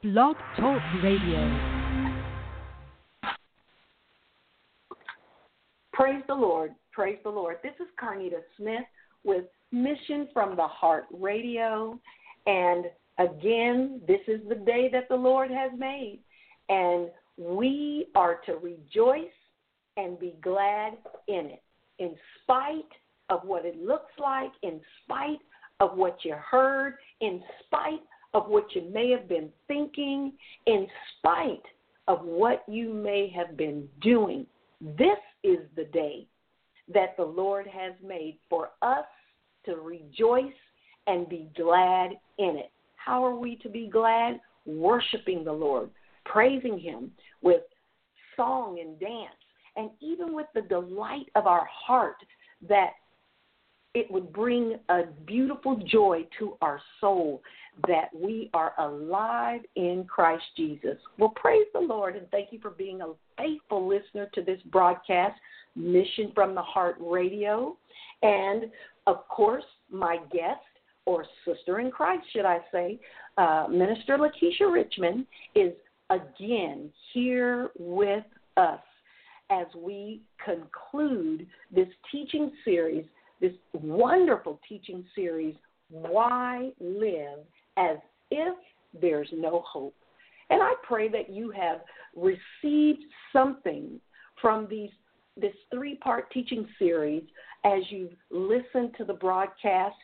Blog Talk Radio. Praise the Lord. Praise the Lord. This is Carnita Smith with Mission from the Heart Radio. And again, this is the day that the Lord has made. And we are to rejoice and be glad in it. In spite of what it looks like, in spite of what you heard, in spite of what you may have been thinking, in spite of what you may have been doing. This is the day that the Lord has made for us to rejoice and be glad in it. How are we to be glad? Worshiping the Lord, praising Him with song and dance, and even with the delight of our heart that it would bring a beautiful joy to our soul that we are alive in Christ Jesus. Well, praise the Lord, and thank you for being a faithful listener to this broadcast, Mission from the Heart Radio. And, of course, my guest, or sister in Christ, should I say, Minister Lakeisha Richmond, is again here with us as we conclude this teaching series, this wonderful teaching series, Why Live as If There's No Hope. And I pray that you have received something from this three-part teaching series as you listen to the broadcast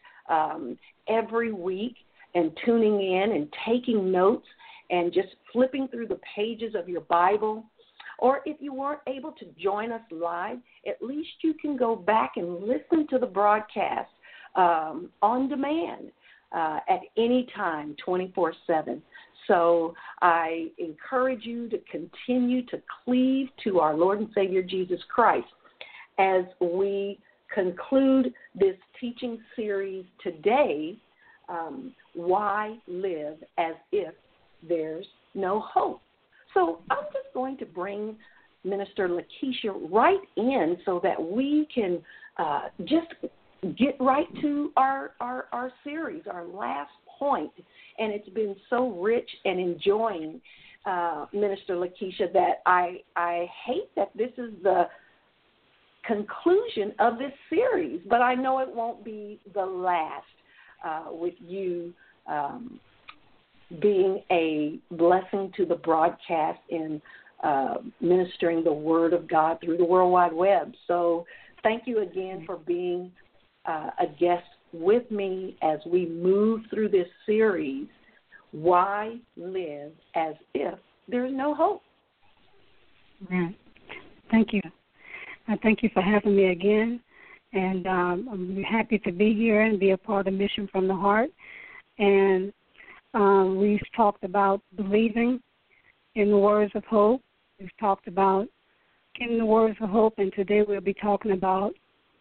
every week and tuning in and taking notes and just flipping through the pages of your Bible. Or if you weren't able to join us live, at least you can go back and listen to the broadcast on demand at any time, 24/7. So I encourage you to continue to cleave to our Lord and Savior Jesus Christ as we conclude this teaching series today, Why Live as If There's No Hope. So I'm just going to bring Minister Lakeisha right in so that we can just get right to our series, our last point. And it's been so rich and enjoying, Minister Lakeisha, that I hate that this is the conclusion of this series, but I know it won't be the last with you being a blessing to the broadcast in ministering the Word of God through the World Wide Web. So thank you again for being a guest with me as we move through this series, Why Live as If There's No Hope. Amen. Thank you. I thank you for having me again, and I'm happy to be here and be a part of Mission from the Heart. And we've talked about believing in the words of hope. We've talked about in the words of hope, and today we'll be talking about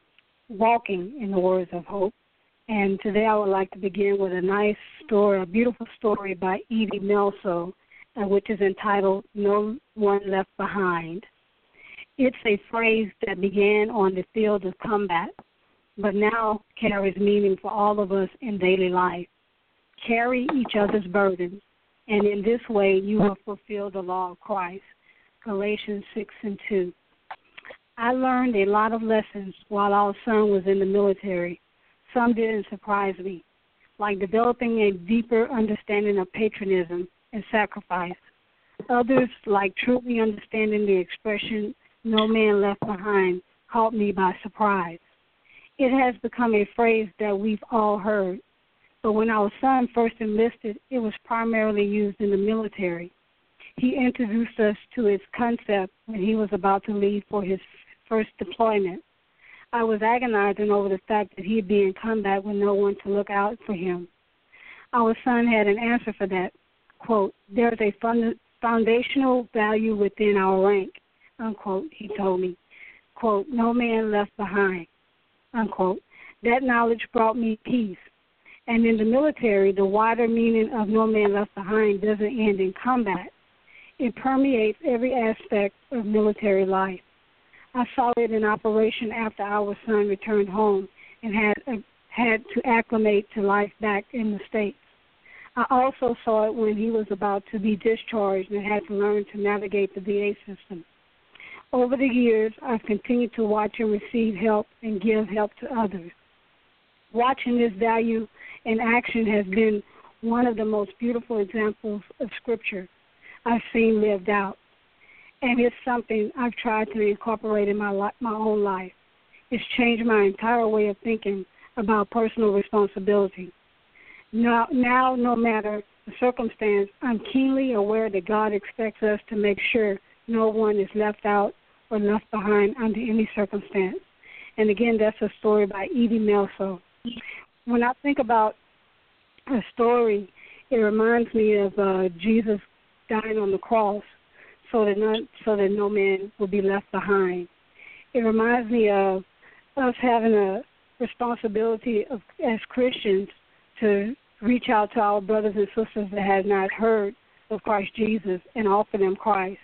walking in the words of hope. And today I would like to begin with a nice story, a beautiful story by Edie Melso, which is entitled No One Left Behind. It's a phrase that began on the field of combat, but now carries meaning for all of us in daily life. Carry each other's burdens, and in this way you will fulfill the law of Christ. Galatians 6:2. I learned a lot of lessons while our son was in the military. Some didn't surprise me, like developing a deeper understanding of patriotism and sacrifice. Others, like truly understanding the expression, no man left behind, caught me by surprise. It has become a phrase that we've all heard, but when our son first enlisted, it was primarily used in the military. He introduced us to its concept when he was about to leave for his first deployment. I was agonizing over the fact that he'd be in combat with no one to look out for him. Our son had an answer for that. Quote, there's a foundational value within our rank, unquote, he told me. Quote, no man left behind, unquote. That knowledge brought me peace. And in the military, the wider meaning of no man left behind doesn't end in combat. It permeates every aspect of military life. I saw it in operation after our son returned home and had to acclimate to life back in the States. I also saw it when he was about to be discharged and had to learn to navigate the VA system. Over the years, I've continued to watch and receive help and give help to others. Watching this value in action has been one of the most beautiful examples of Scripture I've seen lived out, and it's something I've tried to incorporate in my own life. It's changed my entire way of thinking about personal responsibility. Now, no matter the circumstance, I'm keenly aware that God expects us to make sure no one is left out or left behind under any circumstance. And again, that's a story by Edie Melso. When I think about a story, it reminds me of Jesus dying on the cross so that no man will be left behind. It reminds me of us having a responsibility as Christians to reach out to our brothers and sisters that have not heard of Christ Jesus and offer them Christ.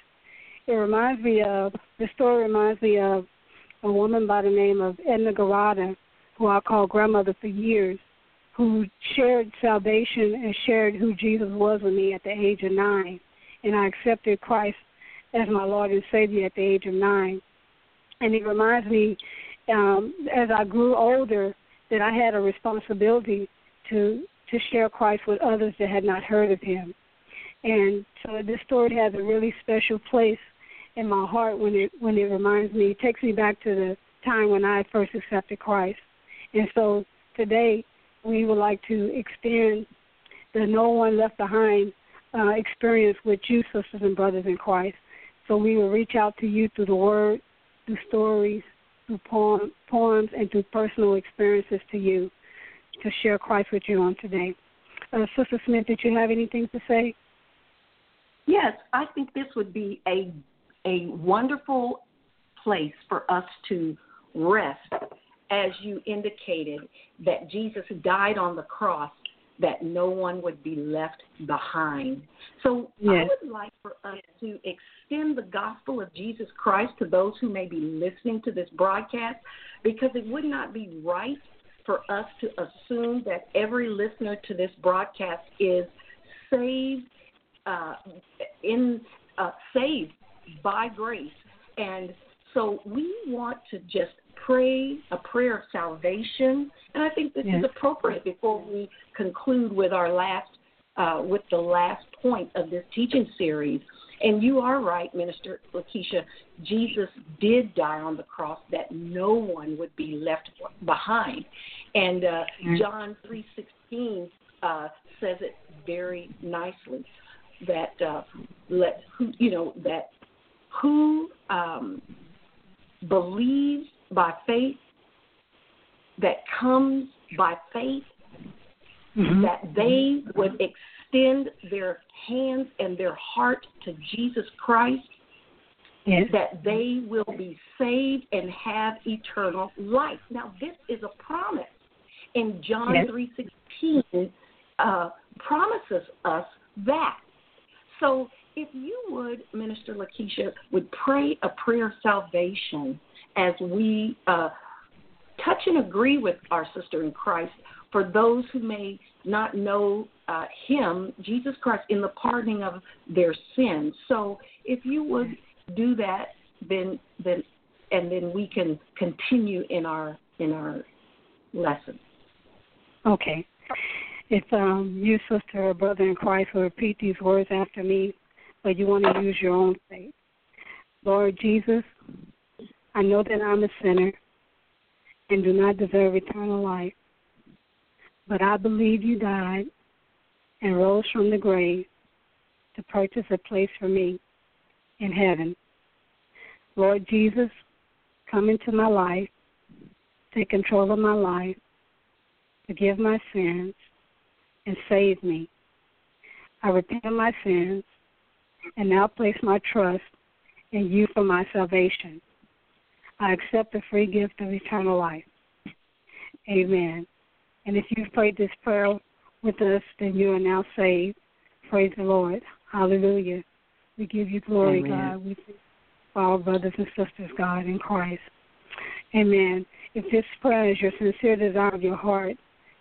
The story reminds me of a woman by the name of Edna Garada, who I called grandmother for years, who shared salvation and shared who Jesus was with me at the age of 9. And I accepted Christ as my Lord and Savior at the age of 9. And it reminds me, as I grew older, that I had a responsibility to share Christ with others that had not heard of him. And so this story has a really special place in my heart when it reminds me, it takes me back to the time when I first accepted Christ. And so today we would like to extend the No One Left Behind experience with you, sisters and brothers in Christ. So we will reach out to you through the Word, through stories, through poems, and through personal experiences to you, to share Christ with you on today. Sister Smith, did you have anything to say? Yes, I think this would be a wonderful place for us to rest, as you indicated, that Jesus died on the cross, that no one would be left behind. So yes. I would like for us to extend the gospel of Jesus Christ to those who may be listening to this broadcast, because it would not be right for us to assume that every listener to this broadcast is saved saved by grace. And so we want to just pray a prayer of salvation, and I think this is appropriate before we conclude with our with the last point of this teaching series. And you are right, Minister Lakeisha, Jesus did die on the cross that no one would be left behind. And John 3:16 says it very nicely, that who believes by faith, that comes by faith, that they would extend their hands and their heart to Jesus Christ, that they will be saved and have eternal life. Now, this is a promise. And John 3:16 promises us that. So if you would, Minister Lakeisha, would pray a prayer of salvation as we touch and agree with our sister in Christ for those who may not know him, Jesus Christ, in the pardoning of their sins. So if you would do that, then we can continue in our lesson. Okay. If you, sister or brother in Christ, will repeat these words after me, but you want to use your own faith. Lord Jesus, I know that I'm a sinner and do not deserve eternal life, but I believe you died and rose from the grave to purchase a place for me in heaven. Lord Jesus, come into my life, take control of my life, forgive my sins, and save me. I repent of my sins and now place my trust in you for my salvation. I accept the free gift of eternal life. Amen. And if you've prayed this prayer with us, then you are now saved. Praise the Lord. Hallelujah. We give you glory, Amen. God. We thank you for our brothers and sisters, God, in Christ. Amen. If this prayer is your sincere desire of your heart,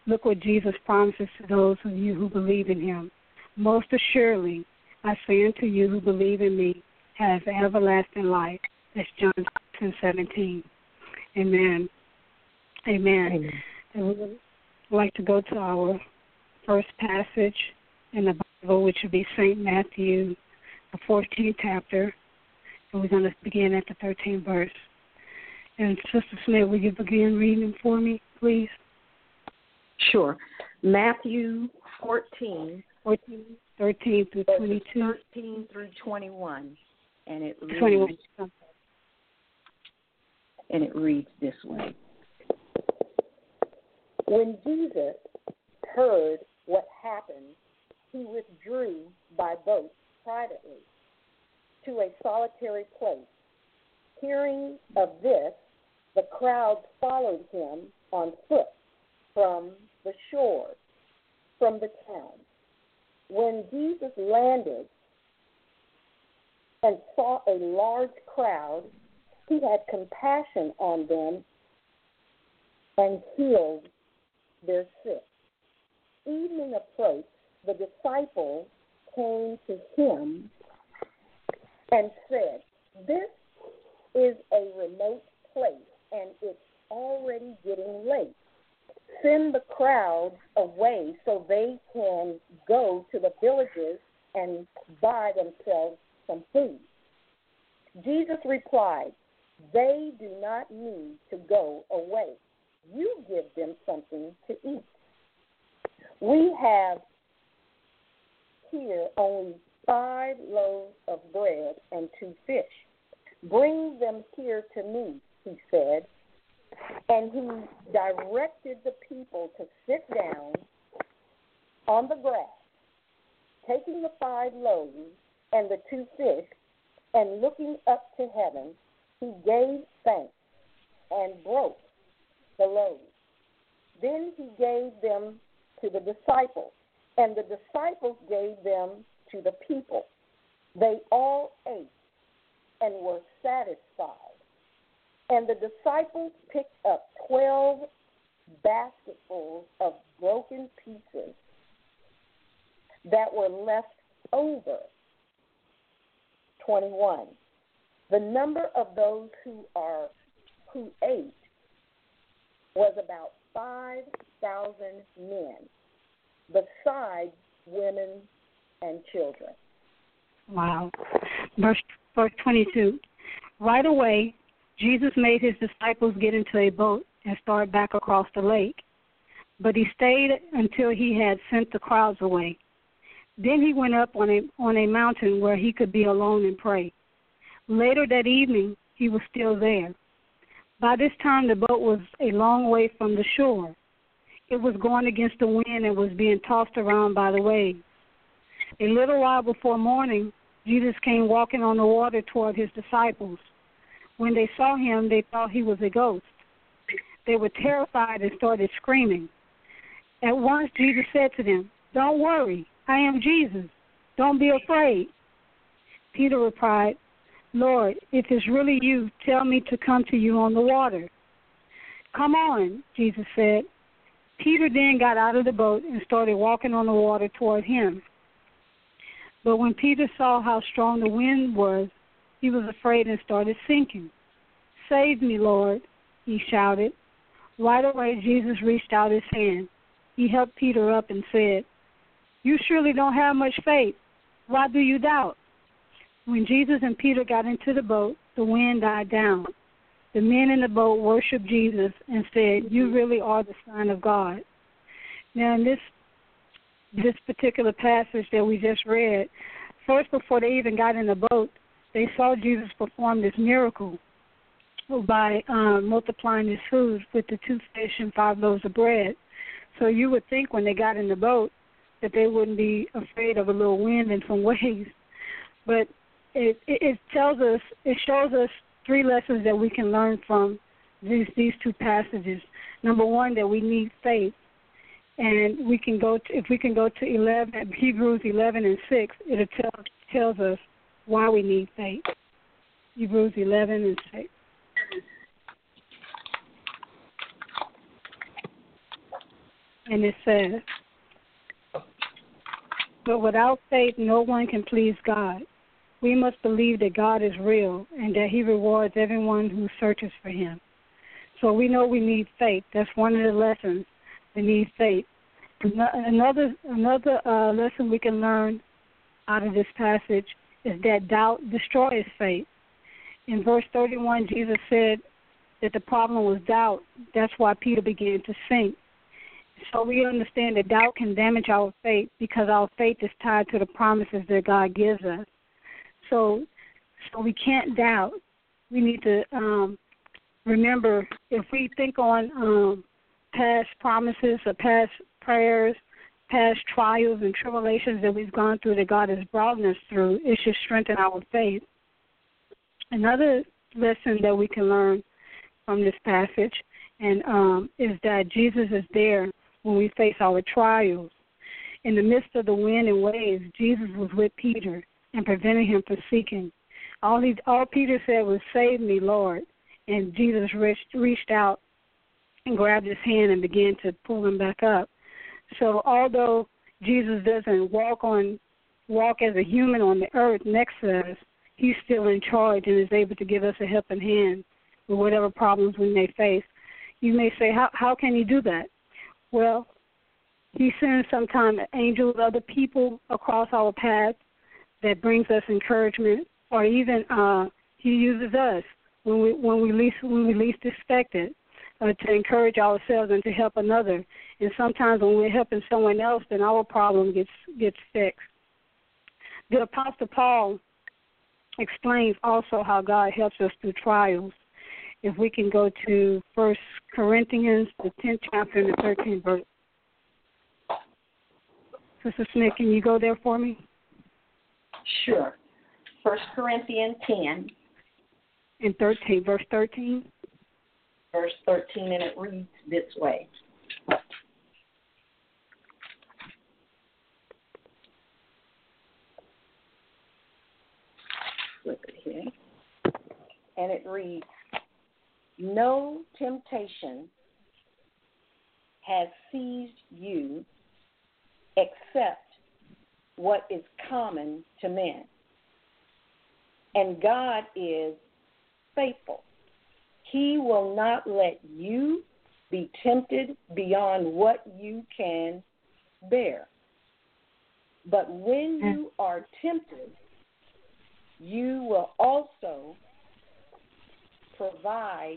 Look what Jesus promises to those of you who believe in him. Most assuredly, I say unto you who believe in me, have everlasting life. That's John 10:17. Amen. Amen. And we would like to go to our first passage in the Bible, which would be St. Matthew, the 14th chapter. And we're going to begin at the 13th verse. And Sister Smith, will you begin reading for me, please? Sure. Matthew 13 through 22. 13 through 21. And it reads, 21. And it reads this way. When Jesus heard what happened, he withdrew by boat privately to a solitary place. Hearing of this, the crowd followed him on foot from the shore, from the town. When Jesus landed and saw a large crowd, he had compassion on them and healed their sick. Evening approached, the disciples came to him and said, "This is a remote place, and it's already getting late. Send the crowd away so they can go to the villages and buy themselves some food." Jesus replied, "They do not need to go away. You give them something to eat." We have here only 5 loaves of bread and 2 fish. Bring them here to me, he said. And he directed the people to sit down on the grass. Taking the 5 loaves and the 2 fish, and looking up to heaven, he gave thanks and broke the loaves. Then he gave them to the disciples, and the disciples gave them to the people. They all ate and were satisfied. And the disciples picked up 12 basketfuls of broken pieces that were left over. 21. The number of those who ate was about 5,000 men, besides women and children. Wow. Verse 22. Right away, Jesus made his disciples get into a boat and start back across the lake. But he stayed until he had sent the crowds away. Then he went up on a mountain where he could be alone and pray. Later that evening, he was still there. By this time, the boat was a long way from the shore. It was going against the wind and was being tossed around by the waves. A little while before morning, Jesus came walking on the water toward his disciples. When they saw him, they thought he was a ghost. They were terrified and started screaming. At once, Jesus said to them, "Don't worry, I am Jesus. Don't be afraid." Peter replied, "Lord, if it's really you, tell me to come to you on the water." "Come on," Jesus said. Peter then got out of the boat and started walking on the water toward him. But when Peter saw how strong the wind was, he was afraid and started sinking. "Save me, Lord," he shouted. Right away, Jesus reached out his hand. He helped Peter up and said, "You surely don't have much faith. Why do you doubt?" When Jesus and Peter got into the boat, the wind died down. The men in the boat worshiped Jesus and said, "You really are the Son of God." Now, in this particular passage that we just read, first, before they even got in the boat, they saw Jesus perform this miracle by multiplying his food with the 2 fish and 5 loaves of bread. So you would think when they got in the boat that they wouldn't be afraid of a little wind and some waves. But it tells us, it shows us 3 lessons that we can learn from these 2 passages. Number 1, that we need faith. And we can go to, if we can go to Hebrews 11 and 6, it tells us why we need faith. Hebrews 11 and 6. And it says, but without faith, no one can please God. We must believe that God is real and that he rewards everyone who searches for him. So we know we need faith. That's one of the lessons. We need faith. Another lesson we can learn out of this passage is that doubt destroys faith. In verse 31, Jesus said that the problem was doubt. That's why Peter began to sink. So we understand that doubt can damage our faith because our faith is tied to the promises that God gives us. So we can't doubt. We need to remember, if we think on past promises or past prayers, past trials and tribulations that we've gone through that God has brought us through, it should strengthen our faith. Another lesson that we can learn from this passage is that Jesus is there when we face our trials. In the midst of the wind and waves, Jesus was with Peter and prevented him from sinking. All Peter said was, "Save me, Lord." And Jesus reached out and grabbed his hand and began to pull him back up. So although Jesus doesn't walk as a human on the earth next to us, he's still in charge and is able to give us a helping hand with whatever problems we may face. You may say, how can he do that? Well, he sends sometimes angels, other people across our path that brings us encouragement, or even he uses us when we least expect it, to encourage ourselves and to help another. And sometimes when we're helping someone else, then our problem gets fixed. The Apostle Paul explains also how God helps us through trials. If we can go to 1 Corinthians, the 10th chapter and the 13th verse. Sister Smith, can you go there for me? Sure. 1 Corinthians 10. And 13, verse 13. Verse 13, and it reads this way. Flip it here. And it reads, no temptation has seized you except what is common to men. And God is faithful. He will not let you be tempted beyond what you can bear. But when you are tempted, he will also provide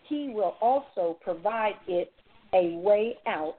it a way out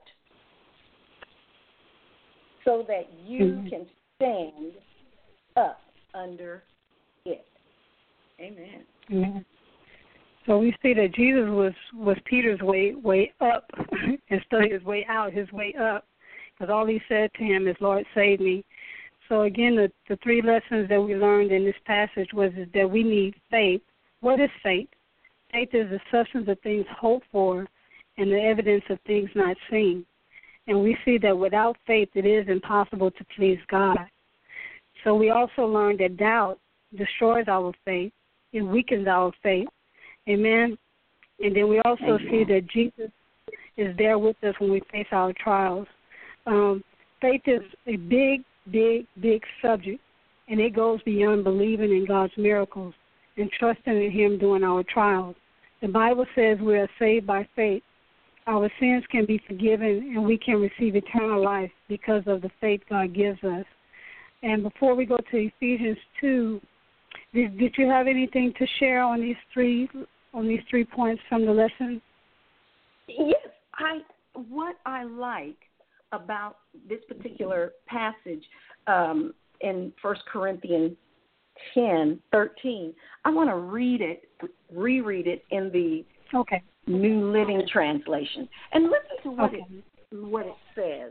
so that you can stand up under it. Amen. Amen. So we see that Jesus was Peter's way up instead of his way out, his way up, because all he said to him is, Lord, save me. So again, the three lessons that we learned in this passage was that we need faith. What is faith? Faith is the substance of things hoped for and the evidence of things not seen. And we see that without faith, it is impossible to please God. So we also learned that doubt destroys our faith. It weakens our faith. Amen. And then we also see that Jesus is there with us when we face our trials. Faith is a big subject, and it goes beyond believing in God's miracles and trusting in him during our trials. The Bible says we are saved by faith. Our sins can be forgiven, and we can receive eternal life because of the faith God gives us. And before we go to Ephesians 2, did you have anything to share on these three points from the lesson? Yes, what I like about this particular passage in 1 Corinthians 10:13, I want to reread it in the New Living Translation, and listen to what it says.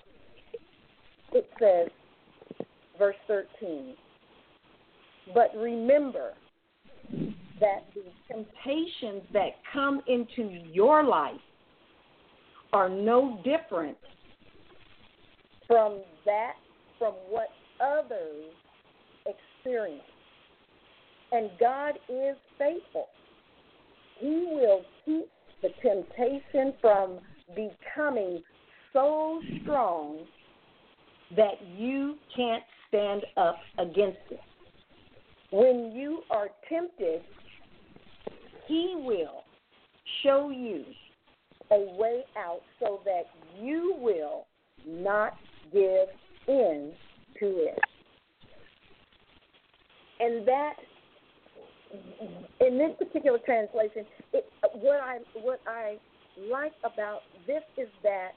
It says, verse 13, but remember that the temptations that come into your life are no different from what others experience. And God is faithful. He will keep the temptation from becoming so strong that you can't stand up against it. When you are tempted, he will show you a way out so that you will not give in to it. And that, in this particular translation, what I like about this is that,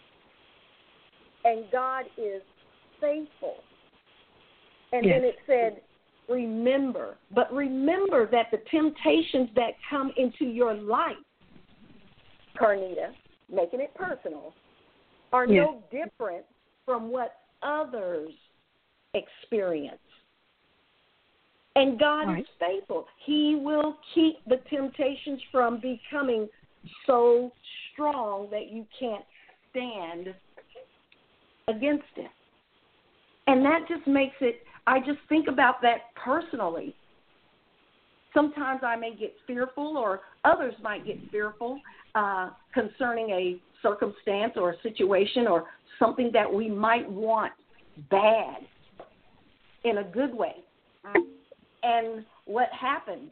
and God is faithful. And yes. then it said, remember. But remember that the temptations that come into your life, Carnita, making it personal, are yes. no different from what others experience. And God right. is faithful. He will keep the temptations from becoming so strong that you can't stand against it. And that just makes it, I just think about that personally. Sometimes I may get fearful, or others might get fearful concerning a circumstance or a situation or something that we might want bad in a good way. And what happens,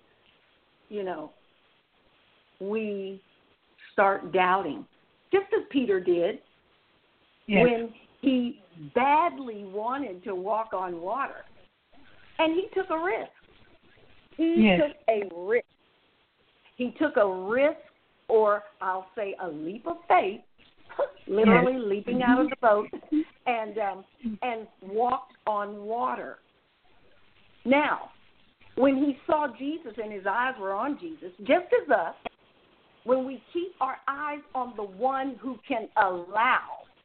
we start doubting, just as Peter did yes. when he badly wanted to walk on water. And he took a risk. He yes. took a risk. He took a risk, or I'll say a leap of faith, literally yes. leaping out of the boat, and walked on water. Now, when he saw Jesus and his eyes were on Jesus, just as us, when we keep our eyes on the one who can allow,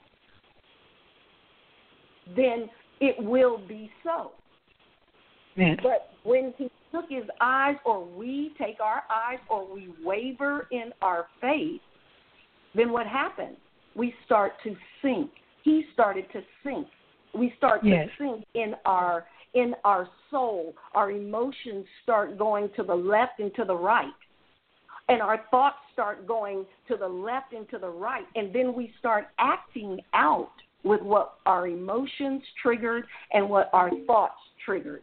then it will be so. Yes. But when he took his eyes, or we take our eyes, or we waver in our faith, then what happens? We start to sink. He started to sink. We start yes. to sink in our soul. Our emotions start going to the left and to the right. And our thoughts start going to the left and to the right. And then we start acting out with what our emotions triggered and what our thoughts triggered.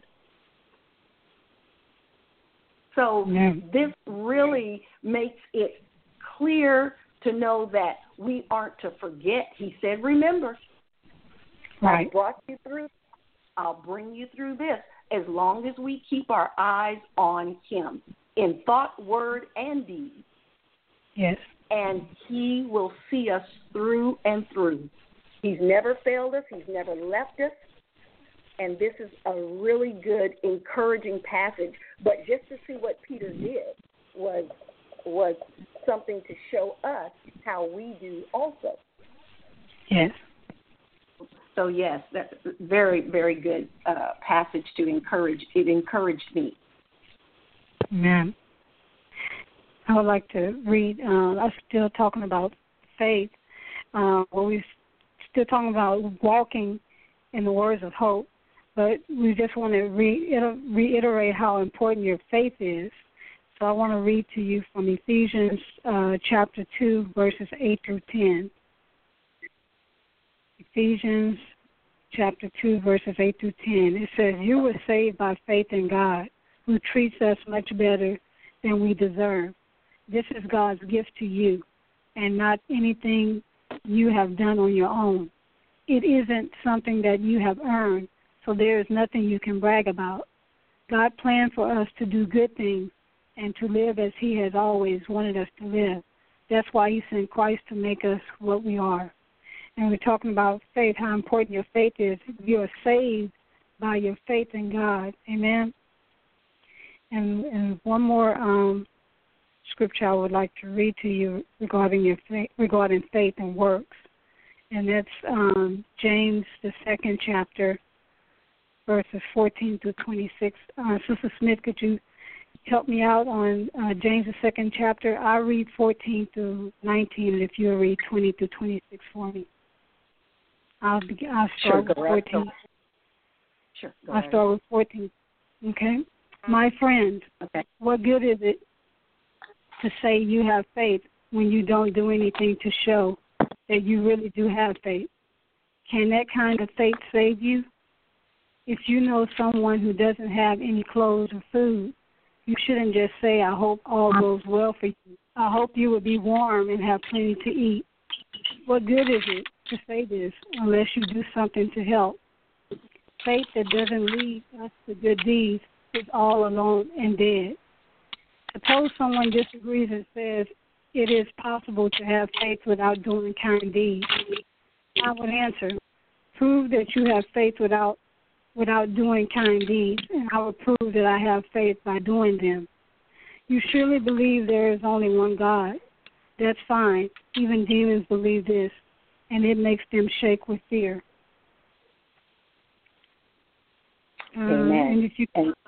So this really makes it clear to know that we aren't to forget. He said, remember, right. I brought you through. I'll bring you through this as long as we keep our eyes on him in thought, word, and deed. Yes. And he will see us through and through. He's never failed us. He's never left us. And this is a really good, encouraging passage. But just to see what Peter did was something to show us how we do also. Yes. So, yes, that's a very, very good passage to encourage. It encouraged me. Amen. I would like to read, I'm still talking about faith. We're still talking about walking in the words of hope, but we just want to reiterate how important your faith is. So I want to read to you from Ephesians chapter 2, verses 8 through 10. Ephesians chapter 2, verses 8 through 10. It says, you were saved by faith in God, who treats us much better than we deserve. This is God's gift to you, and not anything you have done on your own. It isn't something that you have earned, so there is nothing you can brag about. God planned for us to do good things and to live as he has always wanted us to live. That's why he sent Christ to make us what we are. And we're talking about faith, how important your faith is. You are saved by your faith in God. Amen. And one more scripture I would like to read to you regarding faith and works. And that's James, the 2nd chapter, verses 14 through 26. Sister Smith, could you help me out on James, the 2nd chapter? I'll read 14 through 19, and if you'll read 20 through 26 for me. I'll start with 14. Sure. I'll start with 14. Okay? My friend, what good is it to say you have faith when you don't do anything to show that you really do have faith. Can that kind of faith save you? If you know someone who doesn't have any clothes or food, you shouldn't just say, I hope all goes well for you. I hope you will be warm and have plenty to eat. What good is it to say this unless you do something to help? Faith that doesn't lead us to good deeds is all alone and dead. Suppose someone disagrees and says it is possible to have faith without doing kind deeds. I would answer, prove that you have faith without doing kind deeds, and I will prove that I have faith by doing them. You surely believe there is only one God. That's fine. Even demons believe this, and it makes them shake with fear. Amen. And if you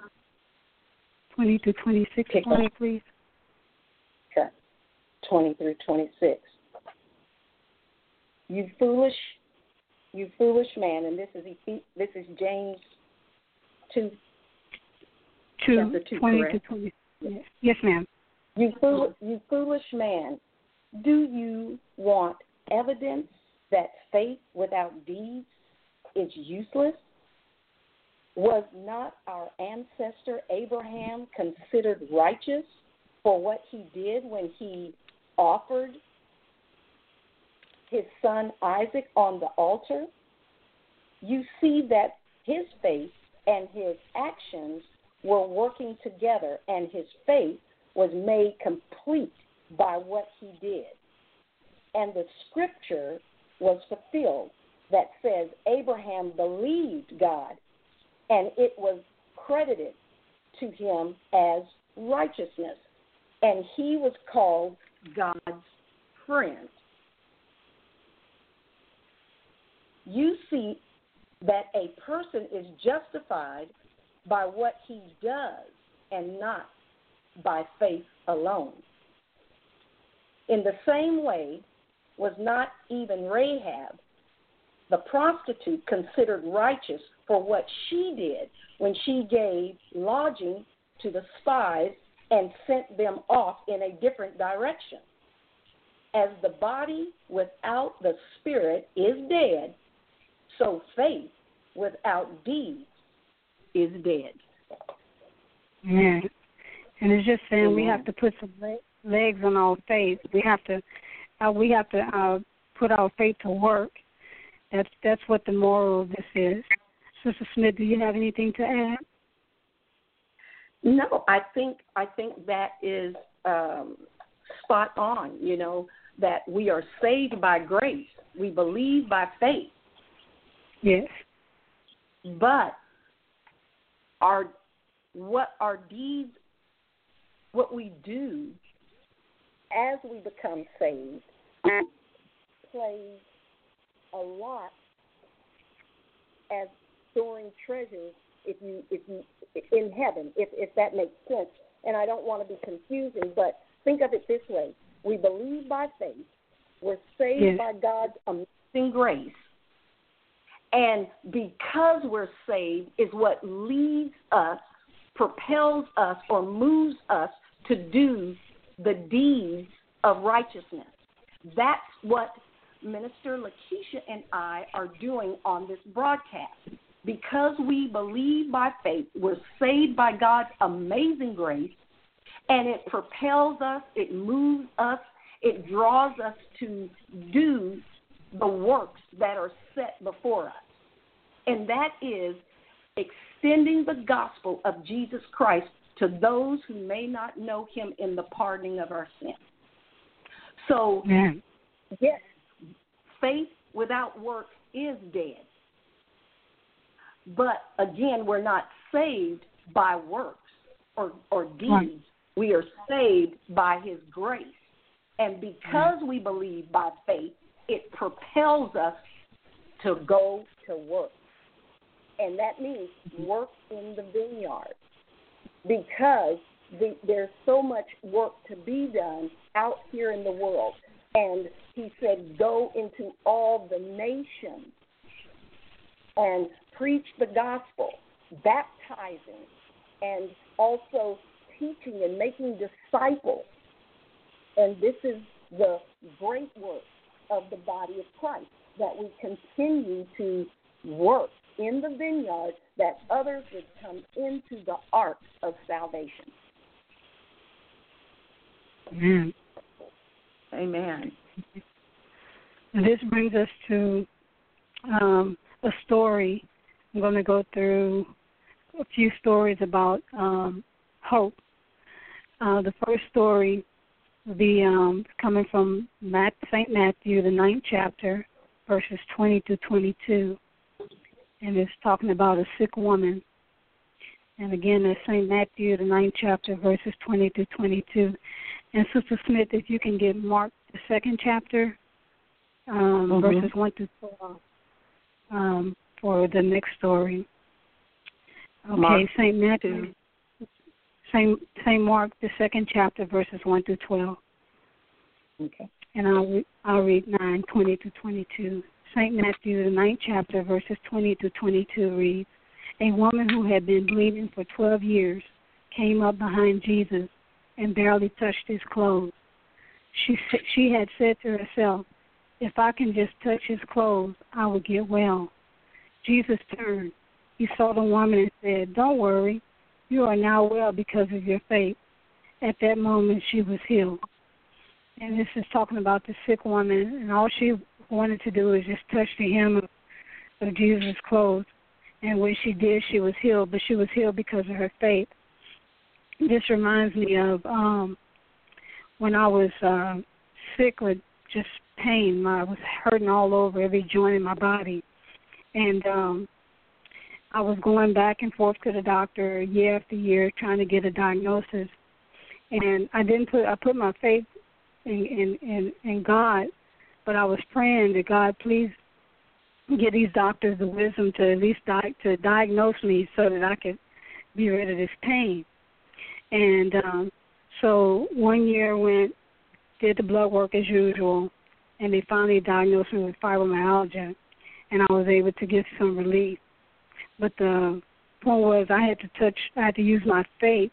20 to 26, please. Okay. 20 through 26. You foolish man, and this is James 2. 2, 2 20 correct? to 20. Yes, ma'am. You foolish man, do you want evidence that faith without deeds is useless? Was not our ancestor Abraham considered righteous for what he did when he offered his son Isaac on the altar? You see that his faith and his actions were working together, and his faith was made complete by what he did. And the scripture was fulfilled that says Abraham believed God, and it was credited to him as righteousness, and he was called God's friend. You see that a person is justified by what he does and not by faith alone. In the same way, was not even Rahab, the prostitute, considered righteous for what she did when she gave lodging to the spies and sent them off in a different direction? As the body without the spirit is dead, so faith without deeds is dead. Yeah. And it's just saying we have to put some legs on our faith. We have to put our faith to work. That's what the moral of this is. Sister Smith, do you have anything to add? No, I think that is spot on. You know, that we are saved by grace. We believe by faith. Yes. But what our deeds, what we do as we become saved, plays a lot as storing treasures if you in heaven, if that makes sense. And I don't want to be confusing, but think of it this way. We believe by faith. We're saved by God's amazing grace. And because we're saved is what leads us, propels us, or moves us to do the deeds of righteousness. That's what Minister Lakeisha and I are doing on this broadcast. Because we believe by faith, we're saved by God's amazing grace, and it propels us, it moves us, it draws us to do the works that are set before us. And that is extending the gospel of Jesus Christ to those who may not know him in the pardoning of our sins. So, yes, faith without works is dead. But, again, we're not saved by works or deeds. Right. We are saved by his grace. And because we believe by faith, it propels us to go to work. And that means work in the vineyard, because there's so much work to be done out here in the world. And he said, go into all the nations and preach the gospel, baptizing, and also teaching and making disciples. And this is the great work of the body of Christ, that we continue to work in the vineyard, that others would come into the ark of salvation. Amen. Amen. This brings us to a story. I'm going to go through a few stories about hope. The first story will be coming from St. Matthew, the 9th chapter, verses 20 to 22. And it's talking about a sick woman. And again, that's St. Matthew, the 9th chapter, verses 20 to 22. And Sister Smith, if you can get Mark, the 2nd chapter, verses 1 to 12, for the next story. Okay, Mark. St. Matthew, St. Mark, the 2nd chapter, verses 1 to 12. Okay. And I'll read 9, 20 to 22. St. Matthew, the 9th chapter, verses 20 to 22 reads, "A woman who had been bleeding for 12 years came up behind Jesus and barely touched his clothes. She had said to herself, 'If I can just touch his clothes, I will get well.' Jesus turned. He saw the woman and said, 'Don't worry. You are now well because of your faith.' At that moment, she was healed." And this is talking about the sick woman, and all she wanted to do was just touch the hem of Jesus' clothes. And when she did, she was healed, but she was healed because of her faith. This reminds me of when I was sick with just pain. I was hurting all over, every joint in my body. And I was going back and forth to the doctor year after year trying to get a diagnosis. And I put my faith in God, but I was praying that God, please give these doctors the wisdom to at least to diagnose me so that I could be rid of this pain. And so 1 year went, did the blood work as usual, and they finally diagnosed me with fibromyalgia, and I was able to get some relief. But the point was I had to use my faith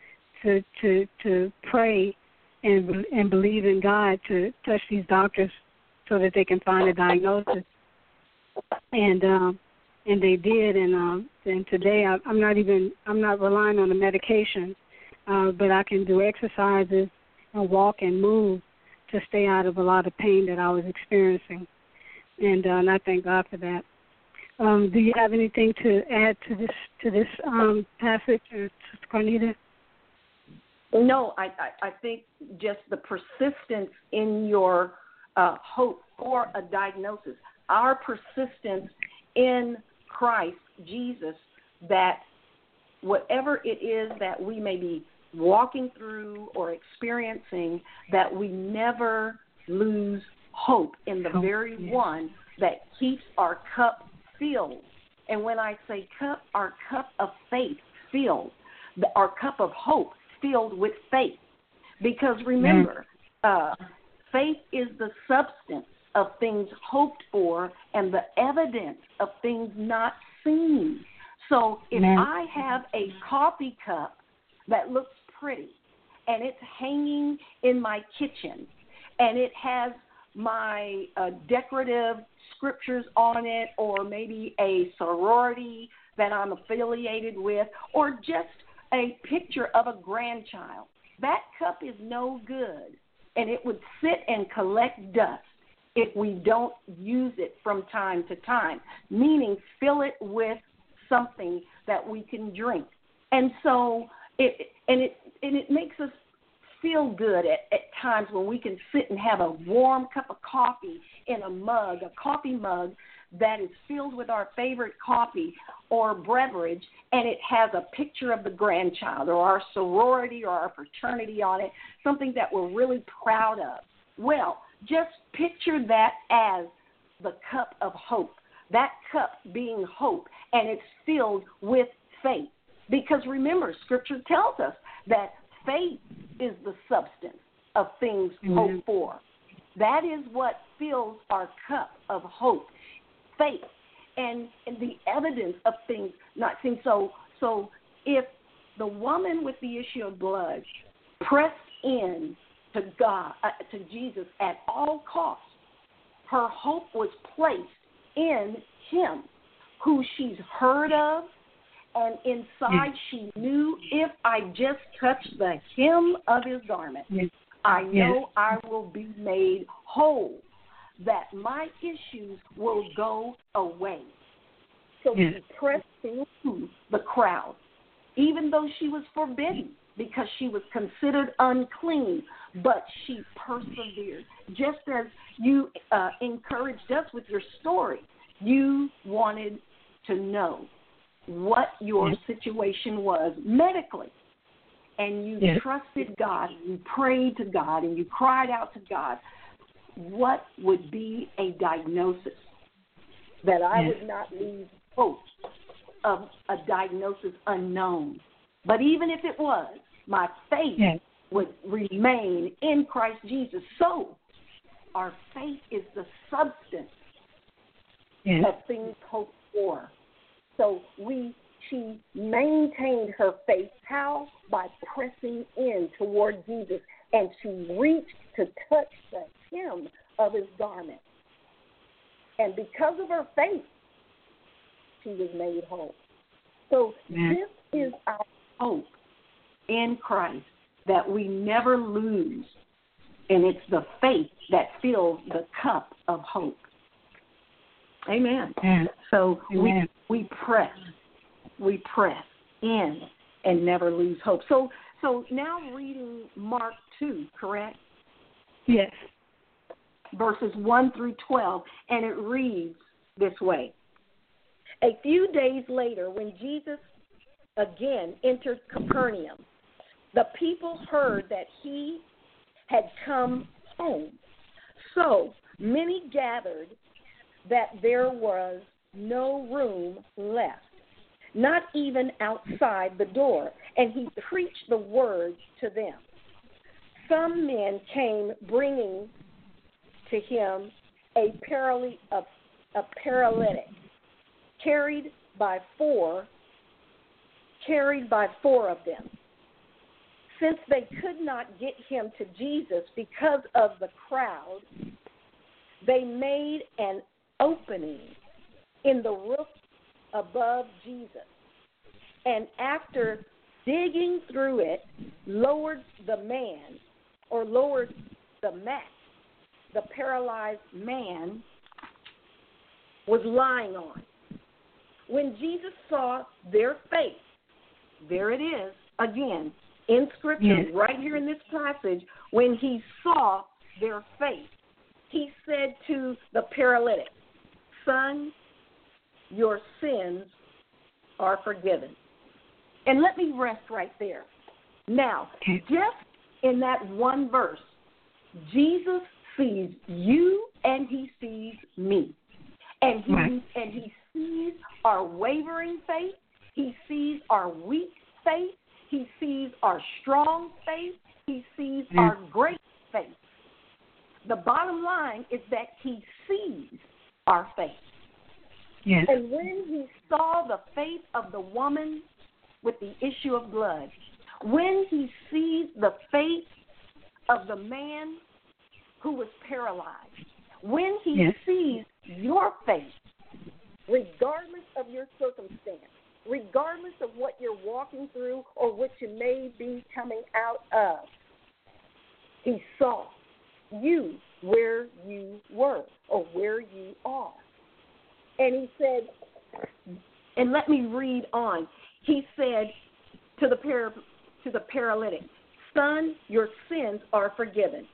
to pray and believe in God to touch these doctors so that they can find a diagnosis. And they did, and today I'm not relying on the medication, but I can do exercises and walk and move to stay out of a lot of pain that I was experiencing. And I thank God for that. Do you have anything to add to this passage, Sister Carnita? No, I think just the persistence in your hope for a diagnosis, our persistence in Christ Jesus, that whatever it is that we may be walking through or experiencing, that we never lose hope in the very one that keeps our cup filled. And when I say cup, our cup of faith filled, our cup of hope filled with faith. Because remember, faith is the substance of things hoped for and the evidence of things not seen. So if I have a coffee cup that looks pretty and it's hanging in my kitchen and it has my decorative scriptures on it, or maybe a sorority that I'm affiliated with, or just a picture of a grandchild, that cup is no good, and it would sit and collect dust if we don't use it from time to time, meaning fill it with something that we can drink. And so it makes us feel good at times when we can sit and have a warm cup of coffee in a mug, a coffee mug that is filled with our favorite coffee or beverage, and it has a picture of the grandchild or our sorority or our fraternity on it, something that we're really proud of. Well, just picture that as the cup of hope, that cup being hope, and it's filled with faith. Because remember, Scripture tells us that faith is the substance of things hoped for. That is what fills our cup of hope, faith, and the evidence of things not seen. So if the woman with the issue of blood pressed in to God, to Jesus at all costs, Her hope was placed in him, who she's heard of, and inside she knew, if I just touch the hem of his garment, I know I will be made whole, that my issues will go away. So she pressed through the crowd, even though she was forbidden because she was considered unclean, but she persevered. Just as you encouraged us with your story, you wanted to know what your situation was medically. And you trusted God, and you prayed to God, and you cried out to God, what would be a diagnosis? That I would not lose hope of a diagnosis unknown. But even if it was, my faith would remain in Christ Jesus. So our faith is the substance of things hoped for. So she maintained her faith. How? By pressing in toward Jesus. And she reached to touch the hem of his garment. And because of her faith, she was made whole. So this is our hope in Christ, that we never lose. And it's the faith that fills the cup of hope. Amen. So we press in and never lose hope. So now reading Mark 2, correct? Yes. Verses 1 through 12, and it reads this way. A few days later, when Jesus again entered Capernaum, the people heard that he had come home. So many gathered that there was no room left, not even outside the door, and he preached the word to them. Some men came bringing to him a paralytic, carried by four of them. Since they could not get him to Jesus because of the crowd, they made an opening in the roof above Jesus, and after digging through it, lowered the mat the paralyzed man was lying on. When Jesus saw their faith, there it is again in Scripture, right here in this passage, when he saw their faith, he said to the paralytic, "Son, your sins are forgiven." And let me rest right there. Now, just in that one verse, Jesus sees you and he sees me. And he sees our wavering faith. He sees our weak faith. He sees our strong faith. He sees our great faith. The bottom line is that he sees our faith. Yes. And when he saw the faith of the woman with the issue of blood, when he sees the faith of the man who was paralyzed, when he sees your faith, regardless of your circumstance, regardless of what you're walking through or what you may be coming out of, he saw you where you were or where you are. And he said, and let me read on. He said to the paralytic, "Son, your sins are forgiven."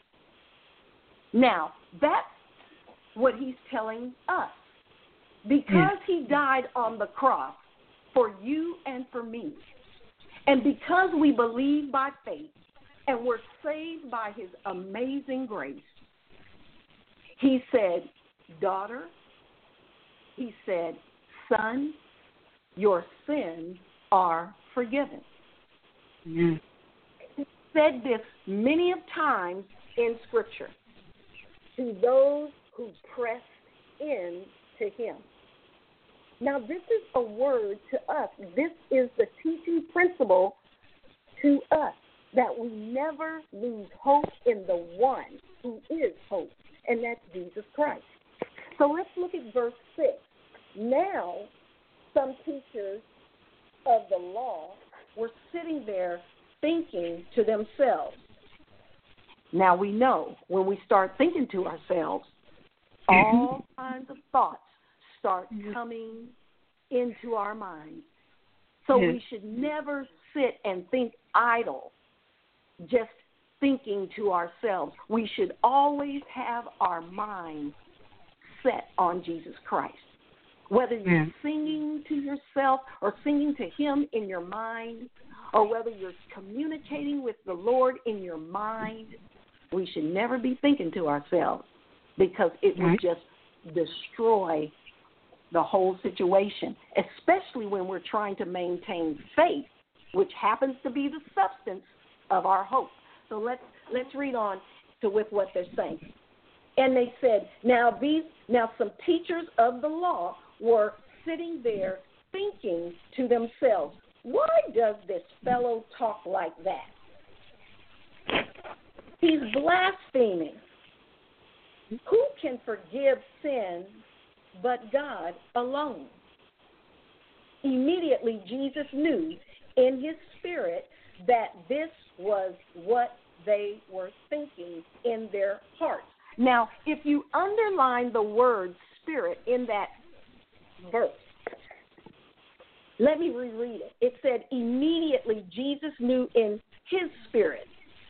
Now, that's what he's telling us. Because he died on the cross for you and for me, and because we believe by faith and we're saved by his amazing grace, he said, "Daughter," he said, "Son, your sins are forgiven." He said this many of times in Scripture to those who pressed in to him. Now, this is a word to us. This is the teaching principle to us, that we never lose hope in the one who is hope. and that's Jesus Christ. So let's look at verse 6. Now, some teachers of the law were sitting there thinking to themselves. Now we know when we start thinking to ourselves, all kinds of thoughts start coming into our minds. So we should never sit and think idle, just thinking to ourselves. We should always have our mind set on Jesus Christ. Whether you're singing to yourself or singing to Him in your mind, or whether you're communicating with the Lord in your mind, we should never be thinking to ourselves, because it would just destroy the whole situation, especially when we're trying to maintain faith, which happens to be the substance of our hope. So let's read on with what they're saying. And they said, now some teachers of the law were sitting there thinking to themselves, why does this fellow talk like that? He's blaspheming. Who can forgive sin but God alone? Immediately, Jesus knew in his spirit that this was what they were thinking in their hearts. Now, if you underline the word spirit in that verse, let me reread it. It said, immediately Jesus knew in his spirit.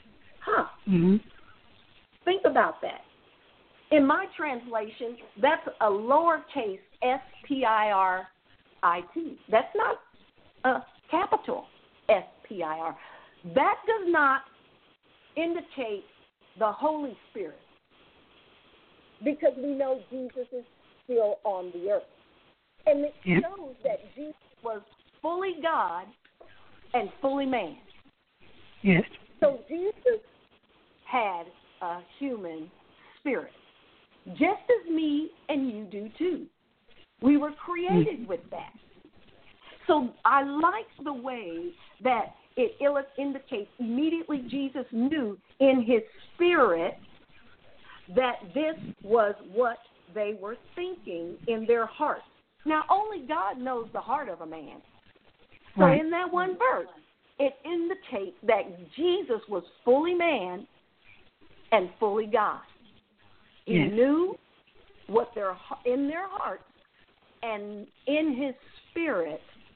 Think about that. In my translation, that's a lowercase S-P-I-R-I-T. That's not a capital S-P-I-R. That does not indicate the Holy Spirit, because we know Jesus is still on the earth. And it shows that Jesus was fully God and fully man. Yes. So Jesus had a human spirit, just as me and you do too. We were created with that. So I like the way that it indicates immediately Jesus knew in his spirit that this was what they were thinking in their hearts. Now, only God knows the heart of a man. So in that one verse, it indicates that Jesus was fully man and fully God. He knew what in their hearts, and in his spirit,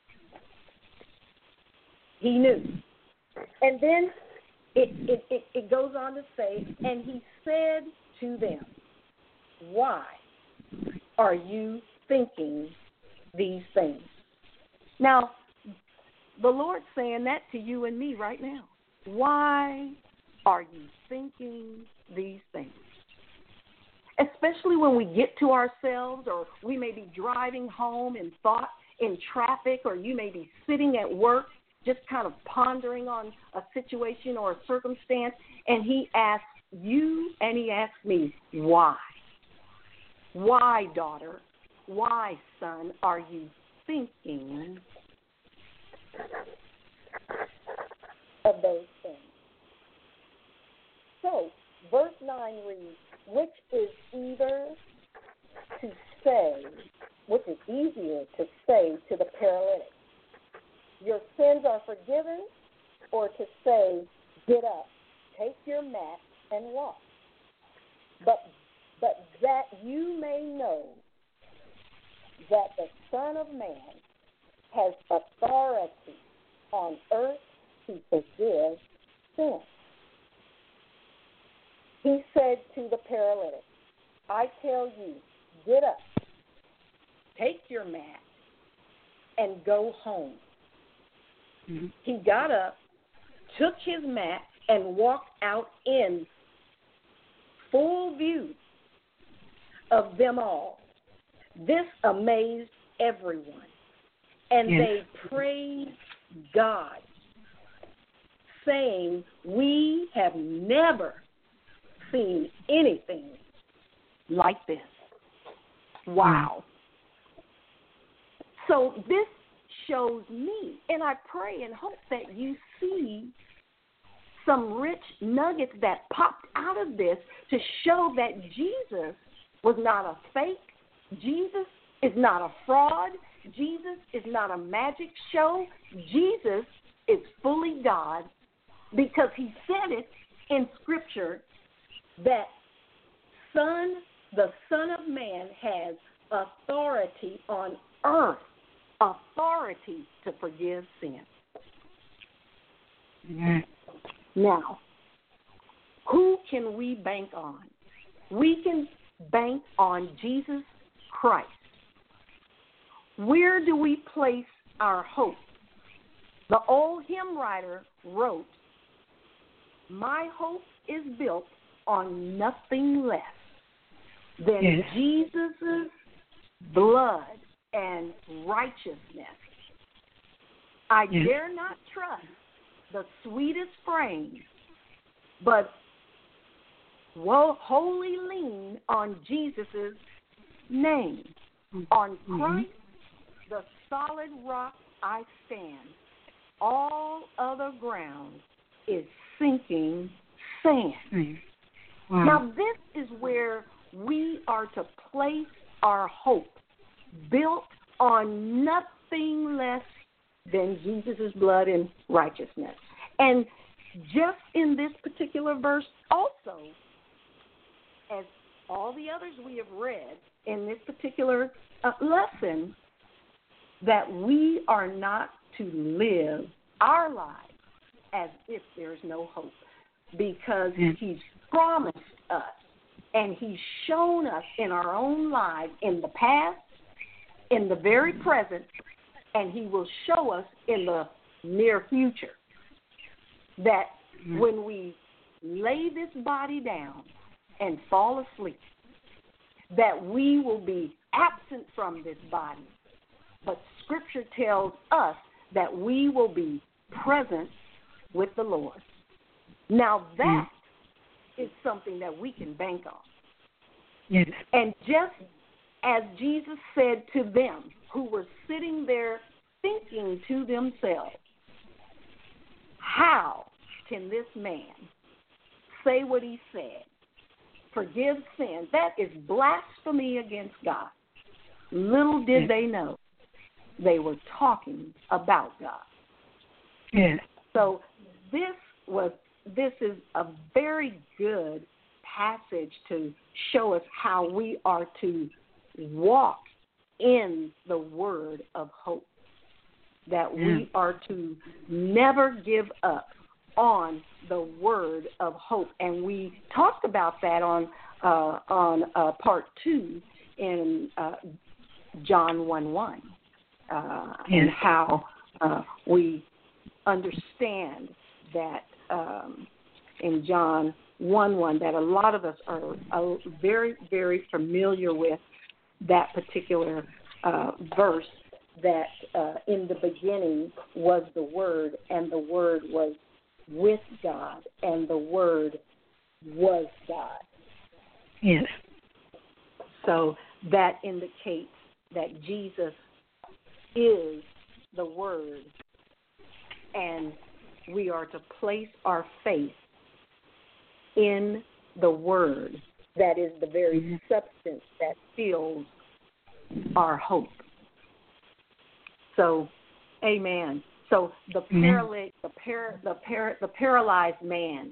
he knew. And then it goes on to say, and he said to them, why are you thinking these things? Now, the Lord's saying that to you and me right now. Why are you thinking these things? Especially when we get to ourselves, or we may be driving home in thought, in traffic, or you may be sitting at work just kind of pondering on a situation or a circumstance, and he asks you and he asks me, why? Why, daughter? Why, son, are you thinking of those things? So, verse 9 reads, which is easier to say to the paralytic, your sins are forgiven, or to say, get up, take your mat, and walk? But that you may know that the Son of Man has authority on earth to forgive sin. He said to the paralytic, I tell you, get up, take your mat, and go home. He got up, took his mat, and walked out in full view of them all. This amazed everyone, and they praised God, saying, we have never seen anything like this. Wow. So this shows me, and I pray and hope that you see some rich nuggets that popped out of this to show that Jesus was not a fake. Jesus is not a fraud. Jesus is not a magic show. Jesus is fully God, because he said it in Scripture that the Son of Man has authority on earth, authority to forgive sin. Mm-hmm. Now, who can we bank on? We can bank on Jesus Christ. Where do we place our hope? The old hymn writer wrote, "My hope is built on nothing less than Jesus' blood and righteousness. I dare not trust the sweetest frame, but will wholly lean on Jesus' name. On Christ, the solid rock, I stand. All other ground is sinking sand." Wow. Now, this is where we are to place our hope, built on nothing less than Jesus' blood and righteousness. And just in this particular verse also, as all the others we have read in this particular lesson, that we are not to live our lives as if there's no hope, because he's promised us and he's shown us in our own lives, in the past, in the very present, and he will show us in the near future, that when we lay this body down and fall asleep, that we will be absent from this body. But Scripture tells us that we will be present with the Lord. Now that is something that we can bank on. Yes. And just as Jesus said to them who were sitting there thinking to themselves, how can this man say what he said, forgive sin? That is blasphemy against God. Little did they know they were talking about God. Yes. So this is a very good passage to show us how we are to walk in the word of hope, that we are to never give up on the word of hope. And we talked about that on part 2 in John 1:1, and how we understand that in John 1:1 that a lot of us are very, very familiar with that particular verse, that in the beginning was the Word, and the Word was with God, and the Word was God. Yes. So that indicates that Jesus is the Word, and we are to place our faith in the Word that is the very substance that fills our hope. So, amen. So the paralyzed man,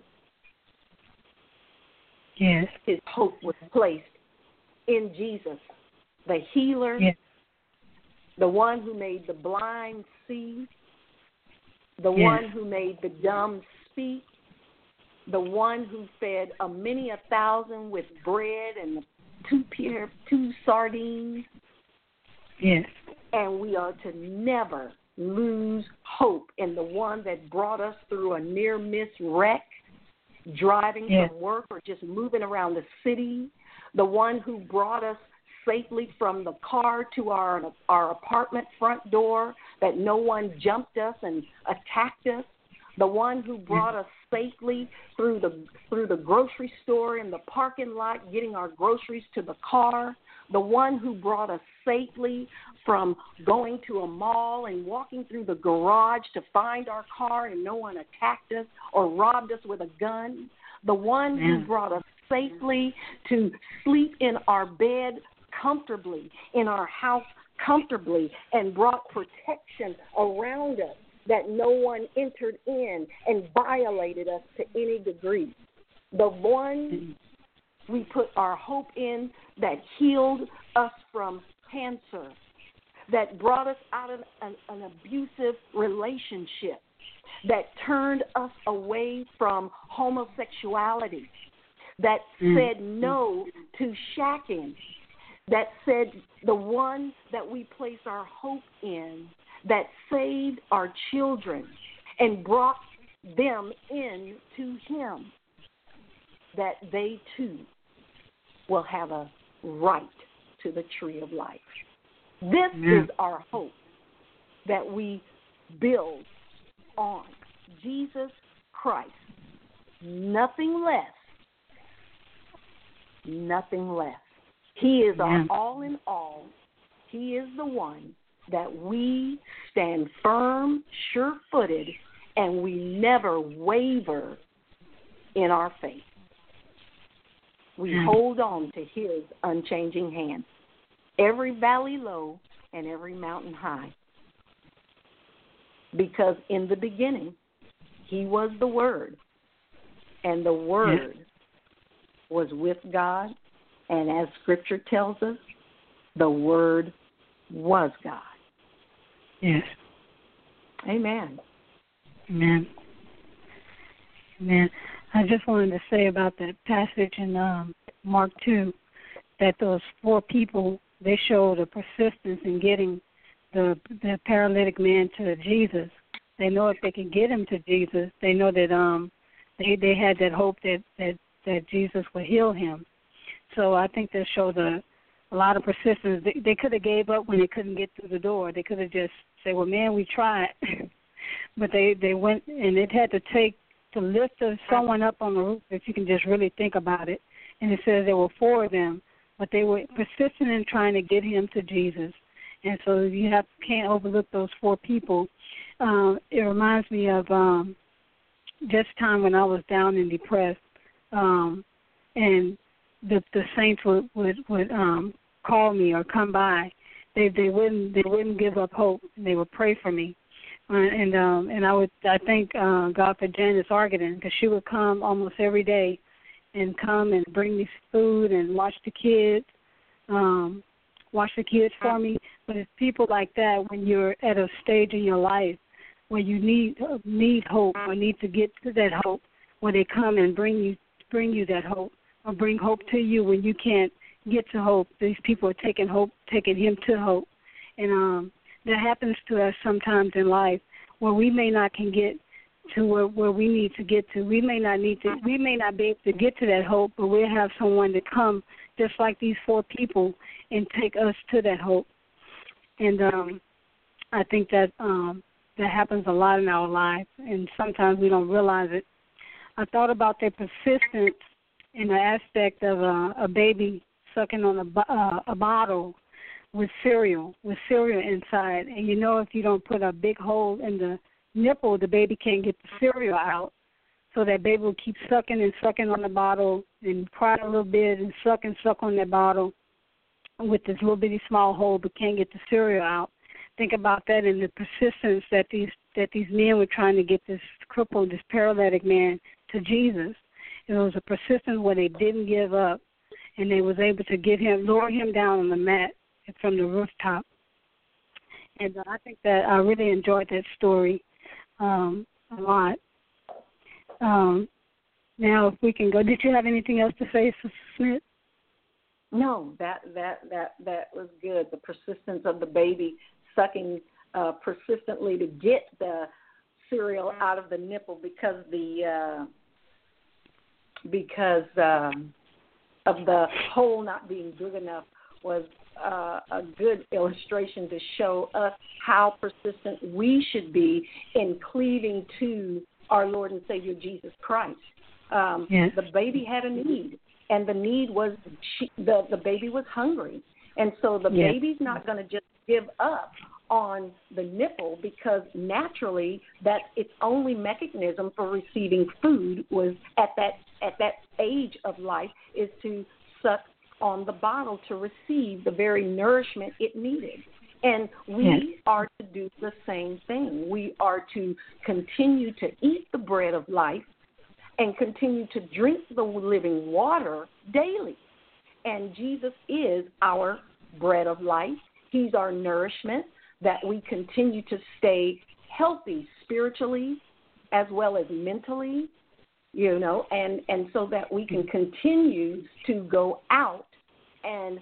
his hope was placed in Jesus, the healer, the one who made the blind see, the one who made the dumb speak, the one who fed many 1,000 with bread and 2 sardines. Yes. And we are to never lose hope in the one that brought us through a near-miss wreck, driving from work or just moving around the city, the one who brought us safely from the car to our apartment front door, that no one jumped us and attacked us, the one who brought us safely through the grocery store in the parking lot, getting our groceries to the car, the one who brought us safely from going to a mall and walking through the garage to find our car and no one attacked us or robbed us with a gun, the one who brought us safely to sleep in our bed comfortably, in our house comfortably, and brought protection around us that no one entered in and violated us to any degree. The one we put our hope in that healed us from cancer, that brought us out of an abusive relationship, that turned us away from homosexuality, that said no to shacking, that said the one that we place our hope in, that saved our children and brought them in to him, that they too will have a right to the tree of life. This is our hope that we build on. Jesus Christ. Nothing less. Nothing less. He is our all in all. He is the one that we stand firm, sure-footed, and we never waver in our faith. We hold on to his unchanging hand. Every valley low and every mountain high. Because in the beginning, he was the Word, and the Word was with God, and as Scripture tells us, the Word was God. Yes. Amen. Amen. Amen. I just wanted to say about that passage in Mark 2 that those 4 people, they showed a persistence in getting the paralytic man to Jesus. They know if they can get him to Jesus, they know that they had that hope that Jesus would heal him. So I think that shows a lot of persistence. They could have gave up when they couldn't get through the door. They could have just said, well, man, we tried. But they went, and it had to take to lift someone up on the roof, if you can just really think about it. And it says there were 4 of them, but they were persistent in trying to get him to Jesus. And so you can't overlook those 4 people. It reminds me of just time when I was down and depressed, and the saints would call me or come by. They wouldn't give up hope. They would pray for me, and I thank God for Janice Argaden, because she would come almost every day, and come and bring me food and watch the kids for me. But it's people like that when you're at a stage in your life where you need hope or need to get to that hope, where they come and bring you that hope, or bring hope to you when you can't get to hope. These people are taking him to hope. And that happens to us sometimes in life, where we may not can get to where we need to get to. We may not be able to get to that hope, but we'll have someone to come just like these 4 people and take us to that hope. And I think that that happens a lot in our life, and sometimes we don't realize it. I thought about their persistence in the aspect of a baby sucking on a bottle with cereal inside. And you know, if you don't put a big hole in the nipple, the baby can't get the cereal out. So that baby will keep sucking and sucking on the bottle and cry a little bit and suck on that bottle with this little bitty small hole, but can't get the cereal out. Think about that, and the persistence that these men were trying to get this crippled, this paralytic man to Jesus. It was a persistence where they didn't give up, and they was able to lower him down on the mat from the rooftop. And I think that I really enjoyed that story a lot. Now, if we can go, did you have anything else to say, Sister Smith? No, that was good. The persistence of the baby sucking persistently to get the cereal out of the nipple because of the hole not being big enough was a good illustration to show us how persistent we should be in cleaving to our Lord and Savior Jesus Christ. Yes. The baby had a need, and the need was the baby was hungry, And so the Yes. baby's not going to just give up on the nipple, because naturally that's its only mechanism for receiving food was at that age of life is to suck on the bottle to receive the very nourishment it needed. And we are to do the same thing. We are to continue to eat the bread of life and continue to drink the living water daily. And Jesus is our bread of life. He's our nourishment, that we continue to stay healthy spiritually as well as mentally, and so that we can continue to go out and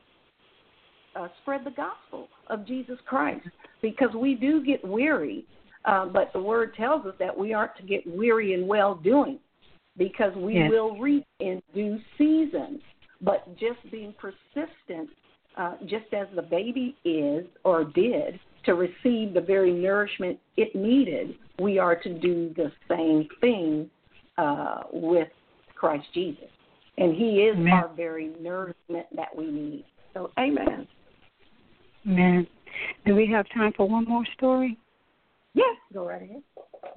spread the gospel of Jesus Christ, because we do get weary, but the word tells us that we aren't to get weary in well-doing, because we will reap in due season. But just being persistent, just as the baby is or did, to receive the very nourishment it needed, we are to do the same thing with Christ Jesus. And he is our very nourishment that we need. So, amen. Amen. Do we have time for one more story? Yes, go right ahead.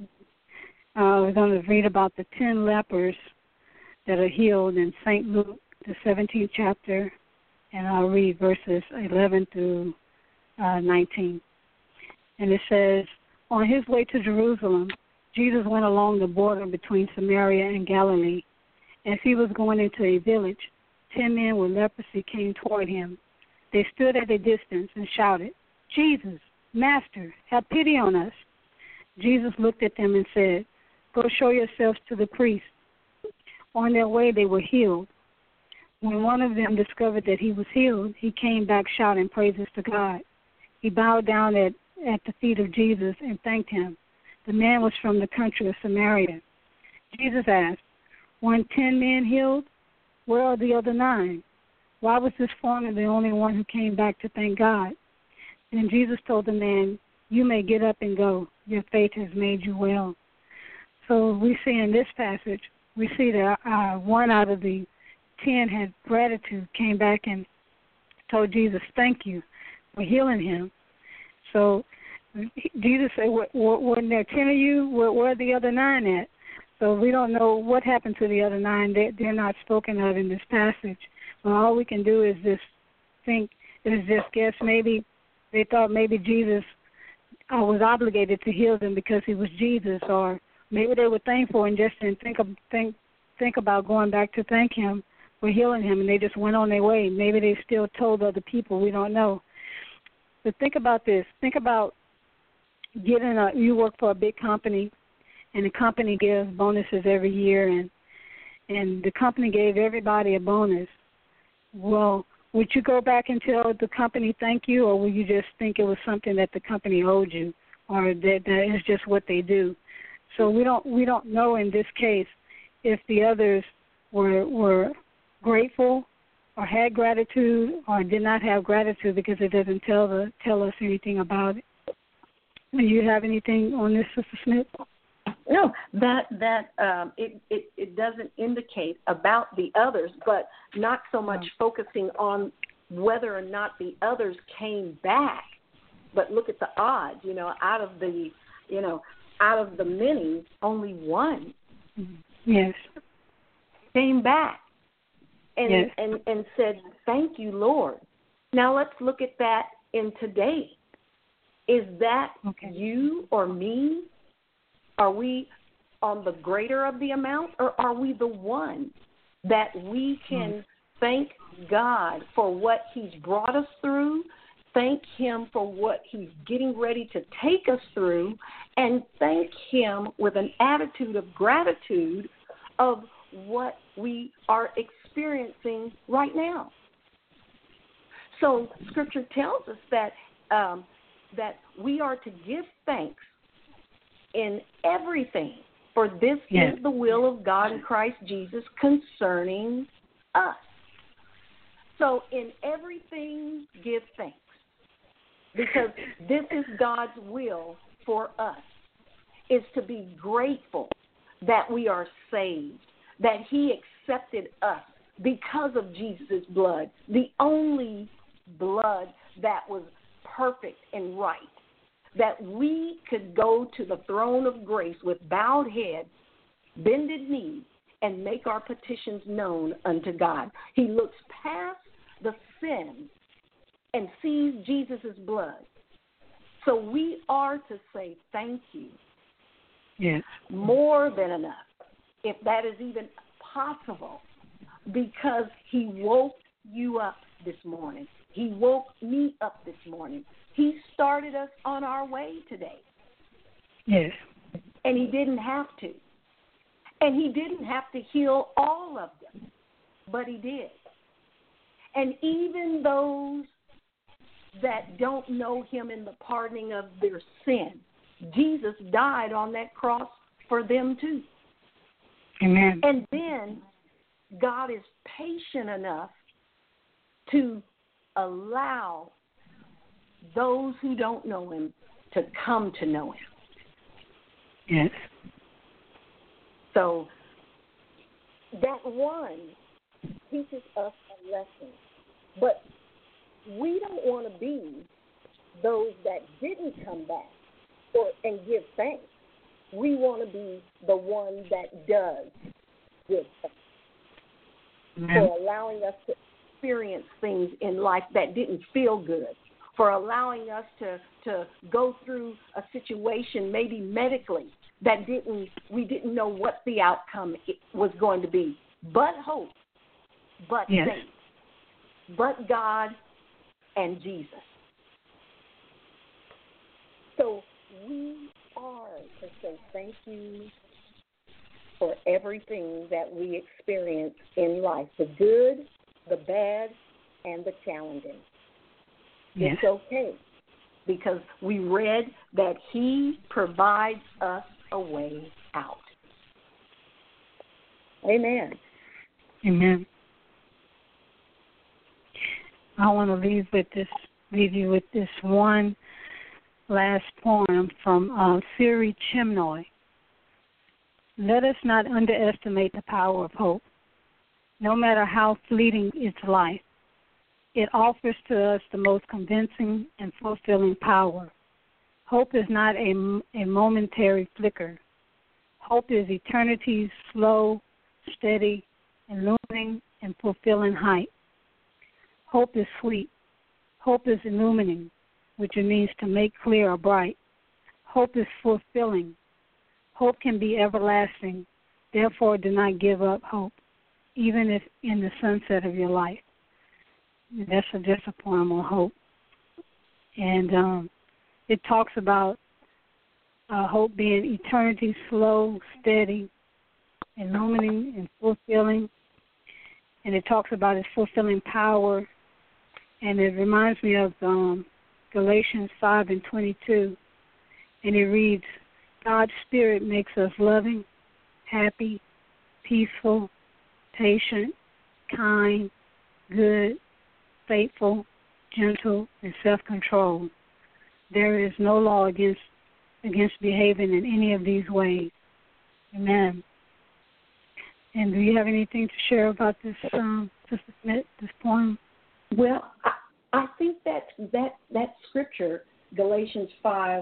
We're going to read about the 10 lepers that are healed in St. Luke, the 17th chapter, and I'll read verses 11 through 19. And it says, on his way to Jerusalem, Jesus went along the border between Samaria and Galilee. As he was going into a village, 10 men with leprosy came toward him. They stood at a distance and shouted, Jesus, Master, have pity on us. Jesus looked at them and said, go show yourselves to the priest. On their way they were healed. When one of them discovered that he was healed, he came back shouting praises to God. He bowed down at the feet of Jesus and thanked him. The man was from the country of Samaria. Jesus asked, weren't 10 men healed? Where are the other 9? Why was this foreigner the only one who came back to thank God? Then Jesus told the man, you may get up and go. Your faith has made you well. So we see in this passage, we see that one out of the 10 had gratitude, came back and told Jesus, thank you for healing him. So Jesus said, wasn't there 10 of you? Where are the other 9 at? So we don't know what happened to the other 9. They're not spoken of in this passage. Well, all we can do is just think, guess maybe they thought maybe Jesus was obligated to heal them because he was Jesus, or maybe they were thankful and just didn't think about going back to thank him for healing him, and they just went on their way. Maybe they still told other people. We don't know. But think about this. Think about you work for a big company, and the company gives bonuses every year, and the company gave everybody a bonus. Well, would you go back and tell the company thank you, or would you just think it was something that the company owed you, or that is just what they do? So we don't know in this case if the others were grateful or had gratitude or did not have gratitude, because it doesn't tell us anything about it. Do you have anything on this, Sister Smith? No, it doesn't indicate about the others, but not so much focusing on whether or not the others came back, but look at the odds. Out of the many, only one came back and said, "Thank you, Lord." Now let's look at that in today. Is that you or me? Are we on the greater of the amount, or are we the one that we can thank God for what he's brought us through, thank him for what he's getting ready to take us through, and thank him with an attitude of gratitude of what we are experiencing right now? So Scripture tells us that we are to give thanks in everything, for this is the will of God in Christ Jesus concerning us. So in everything, give thanks, because this is God's will for us, is to be grateful that we are saved, that he accepted us because of Jesus' blood, the only blood that was perfect and right, that we could go to the throne of grace with bowed head, bended knee, and make our petitions known unto God. He looks past the sin and sees Jesus' blood. So we are to say thank you. Yes. More than enough, if that is even possible, because he woke you up this morning. He woke me up this morning. He started us on our way today. Yes. And he didn't have to. And he didn't have to heal all of them, but he did. And even those that don't know him in the pardoning of their sin, Jesus died on that cross for them too. Amen. And then God is patient enough to allow those who don't know him to come to know him. Yes. So that one teaches us a lesson. But we don't want to be those that didn't come back and give thanks. We want to be the one that does give thanks. For allowing us to experience things in life that didn't feel good, for allowing us to go through a situation maybe medically that we didn't know what the outcome was going to be, but hope, but faith, but God and Jesus. So we are to say thank you for everything that we experience in life, the good, the bad, and the challenging. Yes. It's okay, because we read that he provides us a way out. Amen. Amen. I want to leave you with this one last poem from Siri Chimnoy. Let us not underestimate the power of hope. No matter how fleeting its life, it offers to us the most convincing and fulfilling power. Hope is not a momentary flicker. Hope is eternity's slow, steady, illumining, and fulfilling height. Hope is sweet. Hope is illumining, which it means to make clear or bright. Hope is fulfilling. Hope can be everlasting. Therefore, do not give up hope, even if in the sunset of your life. That's just a poem on hope. And it talks about hope being eternity, slow, steady, illumining, and fulfilling. And it talks about its fulfilling power. And it reminds me of Galatians 5:22. And it reads, God's Spirit makes us loving, happy, peaceful, patient, kind, good, faithful, gentle, and self-controlled. There is no law against behaving in any of these ways. Amen. And do you have anything to share about this, Sister Smith, this poem? Well, I think that scripture, Galatians 5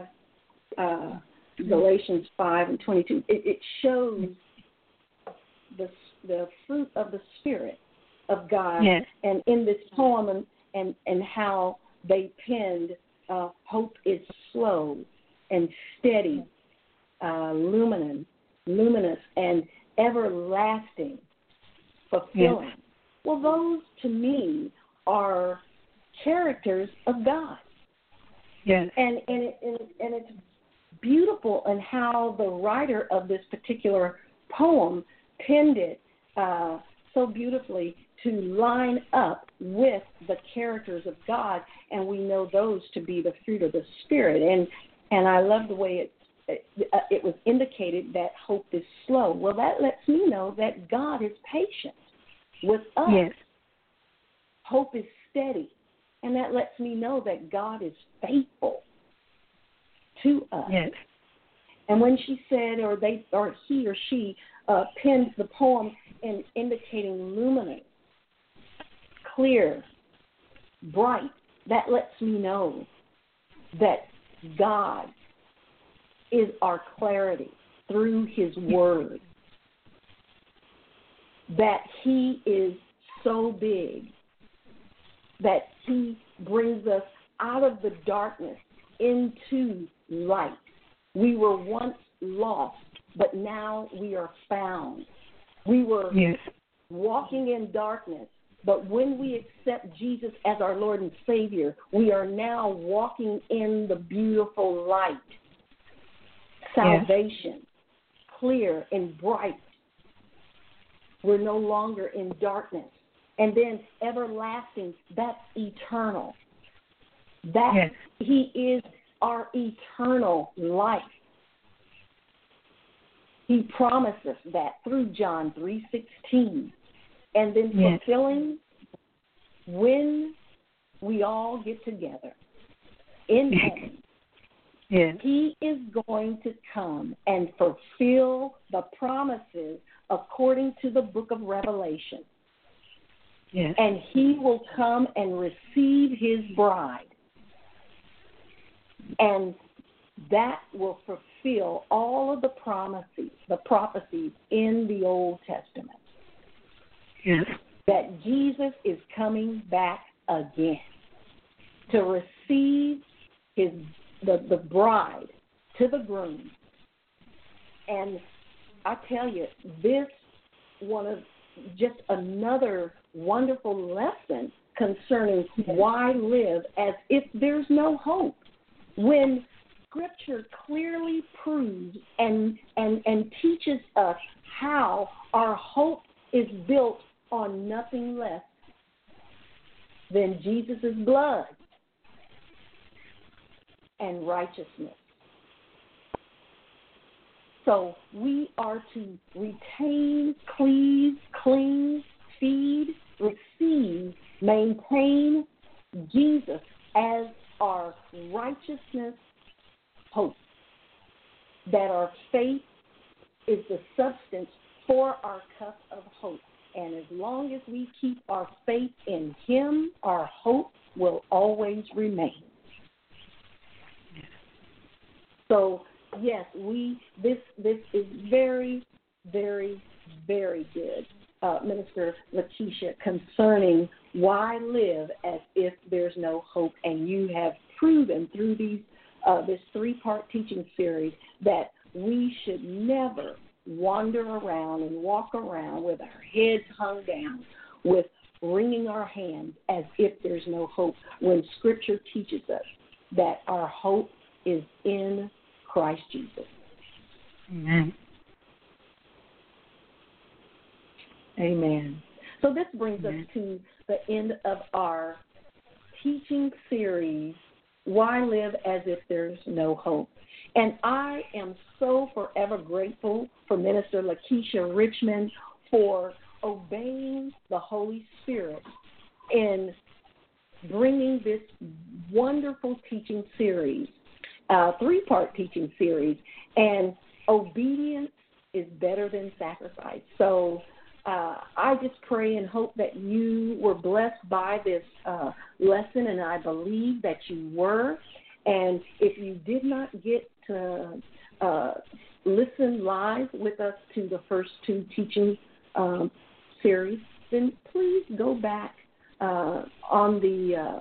and 22, it shows the fruit of the Spirit of God. Yes. And in this poem and how they penned, hope is slow and steady, luminous, and everlasting, fulfilling. Yes. Well, those to me are characters of God. Yes. And it's beautiful in how the writer of this particular poem penned it so beautifully to line up with the characters of God, and we know those to be the fruit of the Spirit. And I love the way it was indicated that hope is slow. Well, that lets me know that God is patient with us. Yes. Hope is steady, and that lets me know that God is faithful to us. Yes. And when she said, or he or she penned the poem in indicating luminous, clear, bright, that lets me know that God is our clarity through his word, that he is so big that he brings us out of the darkness into light. We were once lost, but now we are found. We were walking in darkness, but when we accept Jesus as our Lord and Savior, we are now walking in the beautiful light. Salvation, clear and bright. We're no longer in darkness. And then everlasting, that's eternal. That he is our eternal life. He promised us that through John 3:16. And then fulfilling when we all get together in heaven. He is going to come and fulfill the promises according to the book of Revelation. And he will come and receive his bride. And that will fulfill all of the prophecies in the Old Testament. That Jesus is coming back again to receive the bride to the groom. And I tell you, this one of just another wonderful lesson concerning why live as if there's no hope, when Scripture clearly proves and teaches us how our hope is built on nothing less than Jesus' blood and righteousness. So we are to retain, cleave, cling, feed, receive, maintain Jesus as our righteousness hope. That our faith is the substance for our cup of hope. And as long as we keep our faith in him, our hope will always remain. So, yes, this is very, very, very good, Minister Lakeisha, concerning why live as if there's no hope. And you have proven through this 3-part teaching series that we should never wander around and walk around with our heads hung down, with wringing our hands as if there's no hope, when Scripture teaches us that our hope is in Christ Jesus. Amen. Amen. So this brings us to the end of our teaching series, Why Live as If There's No Hope? And I am so forever grateful for Minister Lakeisha Richmond for obeying the Holy Spirit in bringing this wonderful teaching series, 3-part teaching series. And obedience is better than sacrifice. So I just pray and hope that you were blessed by this lesson, and I believe that you were. And if you did not get to listen live with us to the first 2 teaching series, then please go back on the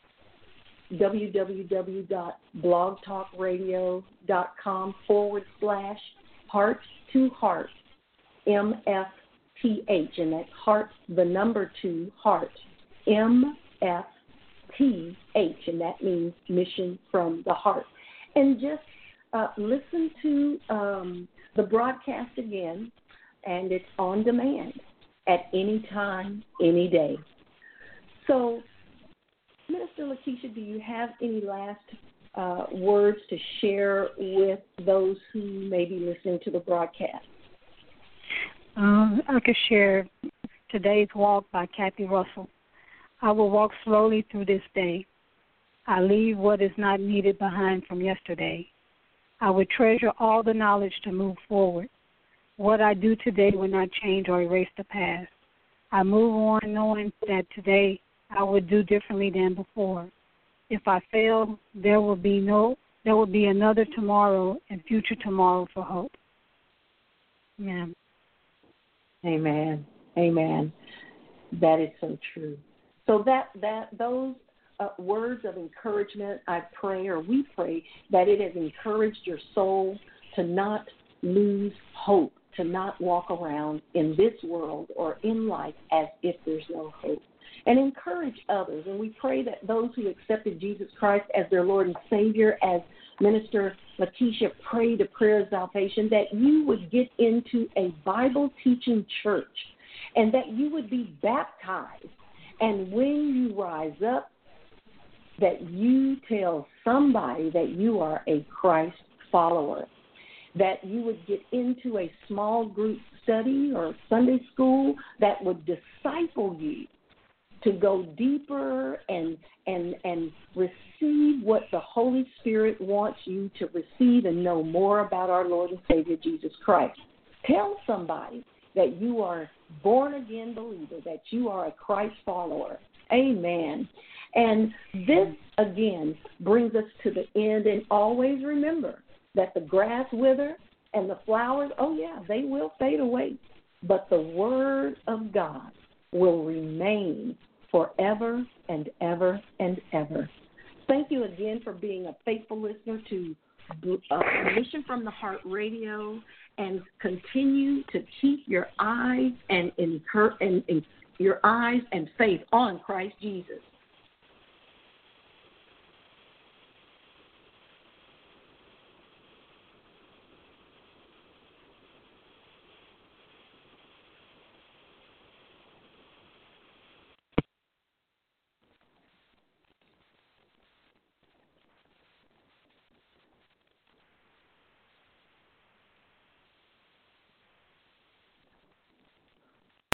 www.blogtalkradio.com/heart-to-heart, MFTH, and that's heart, the number 2, heart, MFTH, and that means mission from the heart. And just listen to the broadcast again, and it's on demand at any time, any day. So, Minister Lakeisha, do you have any last words to share with those who may be listening to the broadcast? I could share Today's Walk by Kathy Russell. I will walk slowly through this day. I leave what is not needed behind from yesterday. I would treasure all the knowledge to move forward. What I do today will not change or erase the past. I move on knowing that today I would do differently than before. If I fail, there will be another tomorrow and future tomorrow for hope. Amen. Amen. Amen. That is so true. So those words of encouragement, I pray, or we pray, that it has encouraged your soul to not lose hope, to not walk around in this world or in life as if there's no hope. And encourage others. And we pray that those who accepted Jesus Christ as their Lord and Savior, as Minister Letitia prayed a prayer of salvation, that you would get into a Bible-teaching church and that you would be baptized. And when you rise up, that you tell somebody that you are a Christ follower, that you would get into a small group study or Sunday school that would disciple you to go deeper and receive what the Holy Spirit wants you to receive and know more about our Lord and Savior Jesus Christ. Tell somebody that you are born-again believer, that you are a Christ follower. Amen. And this, again, brings us to the end. And always remember that the grass wither and the flowers, they will fade away. But the Word of God will remain forever and ever and ever. Thank you again for being a faithful listener to Mission from the Heart Radio, and continue to keep your eyes and your eyes and faith on Christ Jesus.